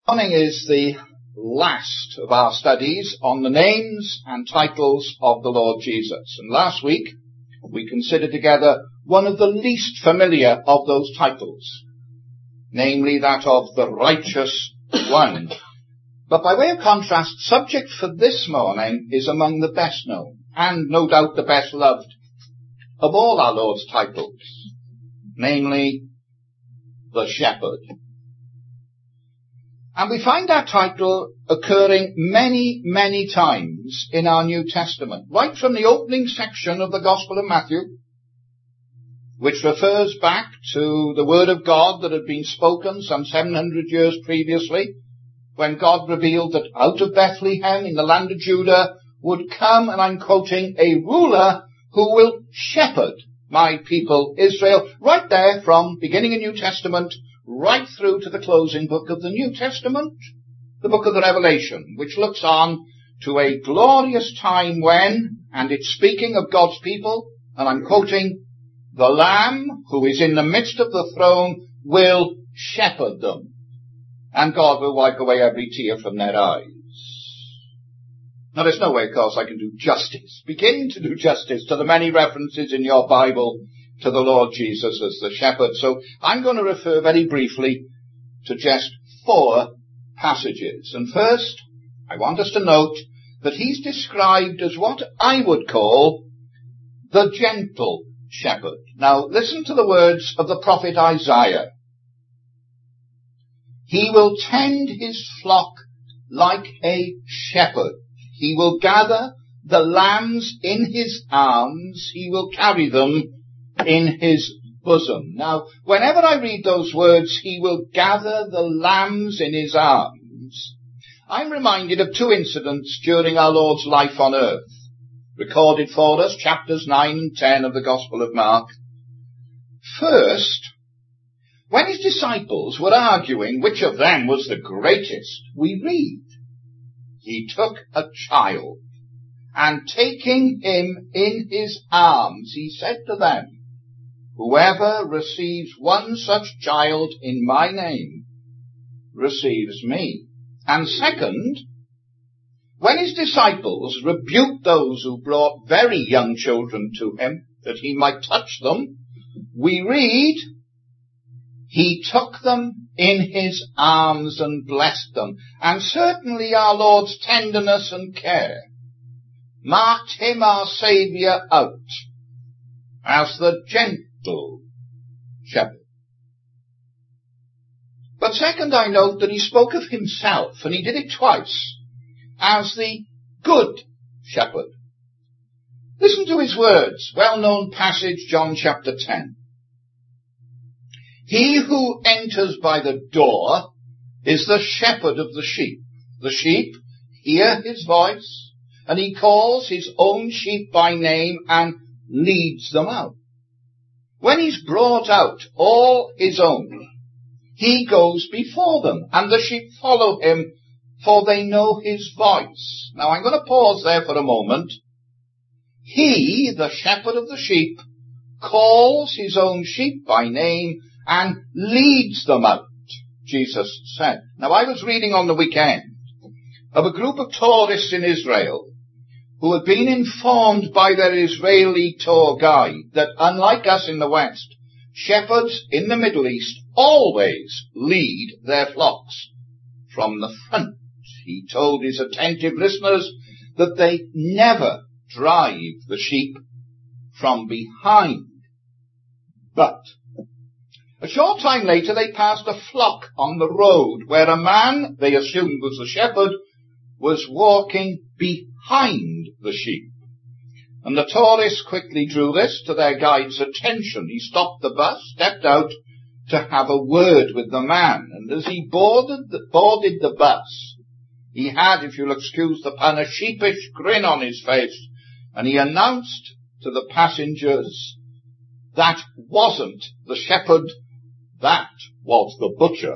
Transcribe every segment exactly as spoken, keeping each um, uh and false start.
Morning is the last of our studies on the names and titles of the Lord Jesus. And last week we considered together one of the least familiar of those titles, namely that of the Righteous One. But by way of contrast, subject for this morning is among the best known, and no doubt the best loved of all our Lord's titles, namely the Shepherd. And we find that title occurring many, many times in our New Testament, right from the opening section of the Gospel of Matthew, which refers back to the Word of God that had been spoken some seven hundred years previously, when God revealed that out of Bethlehem in the land of Judah would come, and I'm quoting, a ruler who will shepherd my people Israel, right there from beginning a New Testament right through to the closing book of the New Testament, the book of the Revelation, which looks on to a glorious time when, and it's speaking of God's people, and I'm quoting, the Lamb who is in the midst of the throne will shepherd them, and God will wipe away every tear from their eyes. Now there's no way, of course, I can do justice, begin to do justice to the many references in your Bible to the Lord Jesus as the shepherd. So I'm going to refer very briefly to just four passages. And first, I want us to note that he's described as what I would call the gentle shepherd. Now listen to the words of the prophet Isaiah. He will tend his flock like a shepherd. He will gather the lambs in his arms. He will carry them in his bosom. Now, whenever I read those words, he will gather the lambs in his arms, I'm reminded of two incidents during our Lord's life on earth, recorded for us, chapters nine and ten of the Gospel of Mark. First, when his disciples were arguing which of them was the greatest, we read, he took a child, and taking him in his arms, he said to them, whoever receives one such child in my name receives me. And second, when his disciples rebuked those who brought very young children to him, that he might touch them, we read, he took them in his arms and blessed them. And certainly our Lord's tenderness and care marked him, our Saviour, out as the gentle shepherd. But second, I note that he spoke of himself, and he did it twice, as the good shepherd. Listen to his words, well-known passage, John chapter ten. He who enters by the door is the shepherd of the sheep. The sheep hear his voice, and he calls his own sheep by name and leads them out. When he's brought out all his own, he goes before them, and the sheep follow him, for they know his voice. Now I'm going to pause there for a moment. He, the shepherd of the sheep, calls his own sheep by name and leads them out, Jesus said. Now I was reading on the weekend of a group of tourists in Israel who had been informed by their Israeli tour guide that unlike us in the West, shepherds in the Middle East always lead their flocks from the front. He told his attentive listeners that they never drive the sheep from behind. But a short time later they passed a flock on the road where a man, they assumed was the shepherd, was walking behind the sheep. And the tourists quickly drew this to their guide's attention. He stopped the bus, stepped out to have a word with the man. And as he boarded the, boarded the bus, he had, if you'll excuse the pun, a sheepish grin on his face. And he announced to the passengers, that wasn't the shepherd, that was the butcher.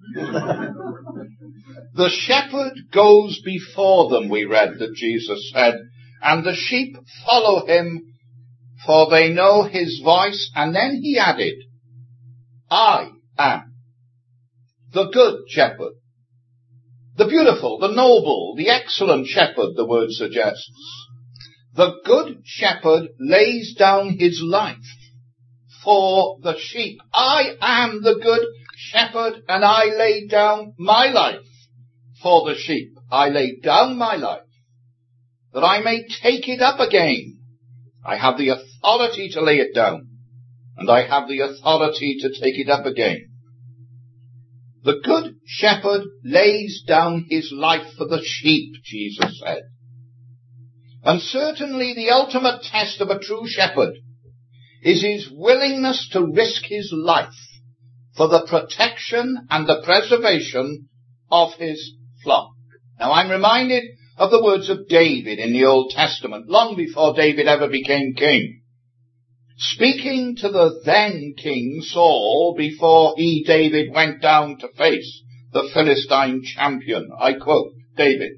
The shepherd goes before them, we read that Jesus said, and the sheep follow him, for they know his voice. And then he added, I am the good shepherd. The beautiful, the noble, the excellent shepherd, the word suggests. The good shepherd lays down his life for the sheep. I am the good shepherd, and I lay down my life for the sheep. I lay down my life that I may take it up again. I have the authority to lay it down, and I have the authority to take it up again. The good shepherd lays down his life for the sheep, Jesus said. And certainly the ultimate test of a true shepherd is his willingness to risk his life for the protection and the preservation of his flock. Now I'm reminded of the words of David in the Old Testament, long before David ever became king. Speaking to the then king Saul before he, David, went down to face the Philistine champion. I quote David,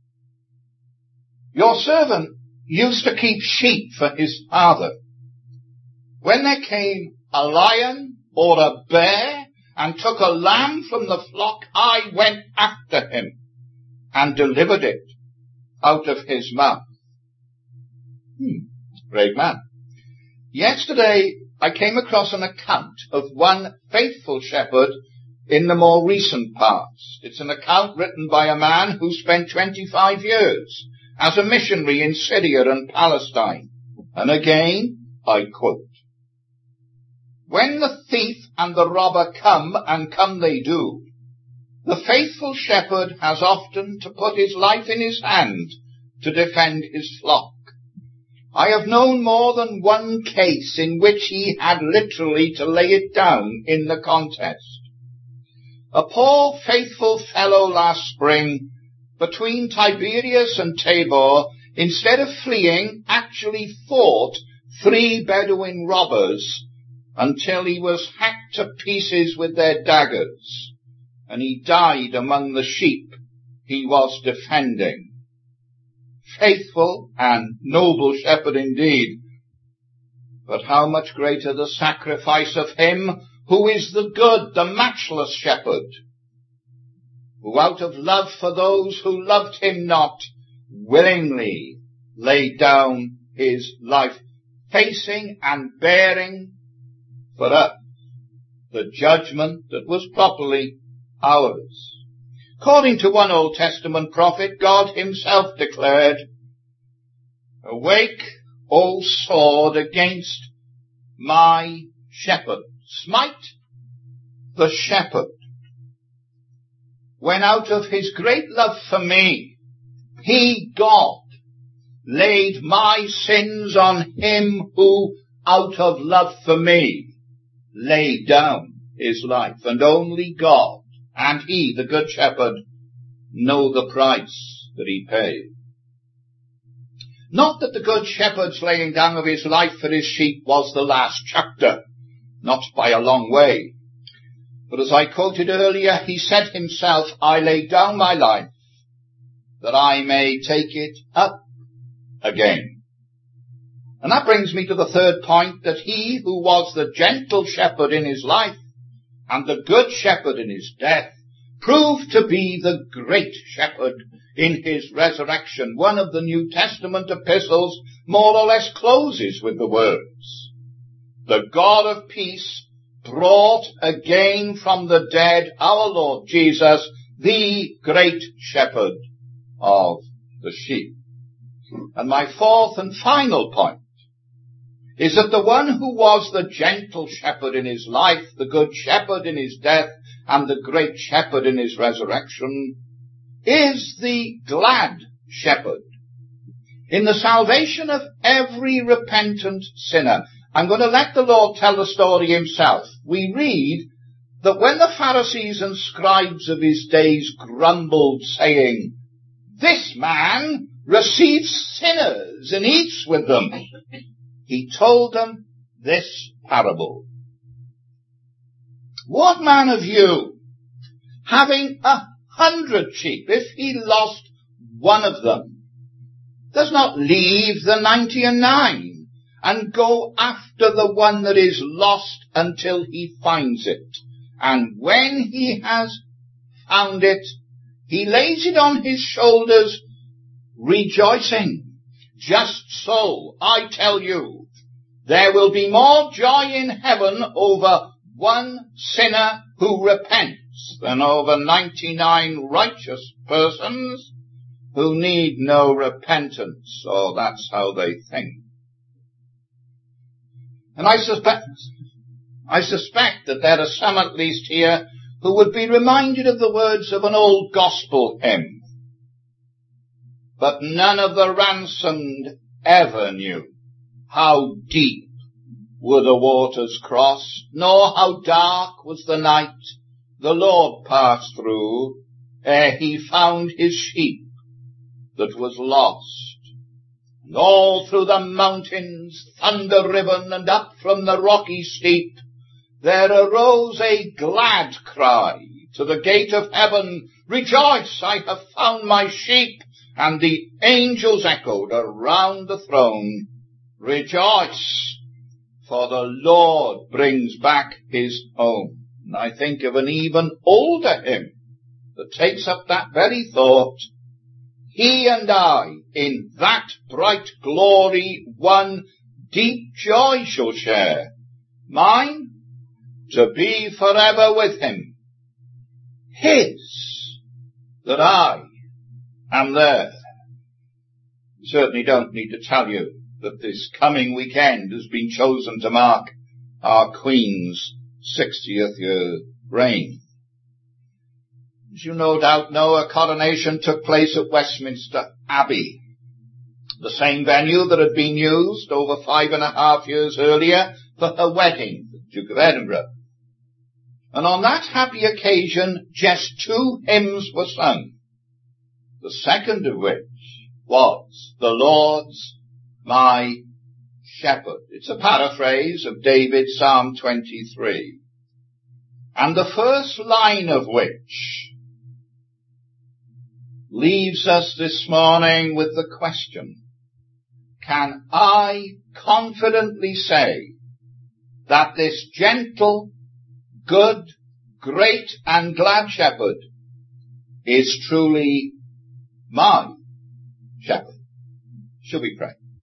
"Your servant used to keep sheep for his father. When there came a lion or a bear and took a lamb from the flock, I went after him and delivered it out of his mouth." Hmm, great man. Yesterday I came across an account of one faithful shepherd in the more recent past. It's an account written by a man who spent twenty-five years as a missionary in Syria and Palestine. And again, I quote, "When the thief and the robber come, and come they do, the faithful shepherd has often to put his life in his hand to defend his flock. I have known more than one case in which he had literally to lay it down in the contest. A poor faithful fellow last spring, between Tiberias and Tabor, instead of fleeing, actually fought three Bedouin robbers until he was hacked to pieces with their daggers, and he died among the sheep he was defending." Faithful and noble shepherd indeed. But how much greater the sacrifice of him who is the good, the matchless shepherd, who out of love for those who loved him not, willingly laid down his life, facing and bearing for us the judgment that was properly ours. According to one Old Testament prophet, God himself declared, "Awake, O sword, against my shepherd. Smite the shepherd." When out of his great love for me, he, God, laid my sins on him who, out of love for me, laid down his life. And only God and he, the good shepherd, know the price that he paid. Not that the good shepherd's laying down of his life for his sheep was the last chapter, not by a long way. But as I quoted earlier, he said himself, "I lay down my life that I may take it up again." And that brings me to the third point, that he who was the gentle shepherd in his life and the good shepherd in his death proved to be the great shepherd in his resurrection. One of the New Testament epistles more or less closes with the words, "The God of peace brought again from the dead our Lord Jesus, the great shepherd of the sheep." And my fourth and final point is that the one who was the gentle shepherd in his life, the good shepherd in his death, and the great shepherd in his resurrection, is the glad shepherd in the salvation of every repentant sinner. I'm going to let the Lord tell the story himself. We read that when the Pharisees and scribes of his days grumbled, saying, "This man receives sinners and eats with them," he told them this parable. "What man of you, having a hundred sheep, if he lost one of them, does not leave the ninety and nine and go after the one that is lost until he finds it? And when he has found it, He lays it on his shoulders, rejoicing. Just so, I tell you, there will be more joy in heaven over one sinner who repents than over ninety-nine righteous persons who need no repentance, or that's how they think. And I suspect, I suspect that there are some at least here who would be reminded of the words of an old gospel hymn. But none of the ransomed ever knew how deep were the waters crossed, nor how dark was the night the Lord passed through, ere he found his sheep that was lost. And all through the mountains, thunder-riven, and up from the rocky steep, there arose a glad cry to the gate of heaven, Rejoice, I have found my sheep. And the angels echoed around the throne, Rejoice, for the Lord brings back his own. And I think of an even older hymn that takes up that very thought. He and I, in that bright glory, one deep joy shall share. Mine, to be forever with him. His, that I am there. You certainly don't need to tell you that this coming weekend has been chosen to mark our Queen's sixtieth year reign. As you no doubt know, a coronation took place at Westminster Abbey, the same venue that had been used over five and a half years earlier for her wedding, the Duke of Edinburgh. And on that happy occasion, just two hymns were sung, the second of which was, The Lord's my shepherd. It's a paraphrase of David's Psalm twenty-three. And the first line of which leaves us this morning with the question, can I confidently say that this gentle, good, great and glad shepherd is truly my shepherd? Shall we pray?